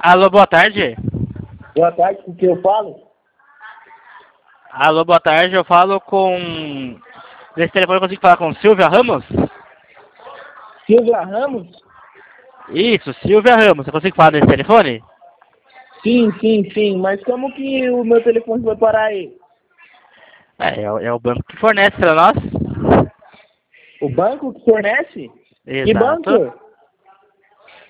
Alô, boa tarde. Boa tarde, com quem eu falo? Alô, boa tarde. Eu falo com... Nesse telefone eu consigo falar com Silvia Ramos? Silvia Ramos? Isso, Silvia Ramos. Você consegue falar nesse telefone? Sim. Mas como que o meu telefone vai parar aí? É o banco que fornece pra nós. O banco que fornece? Que Exato. banco?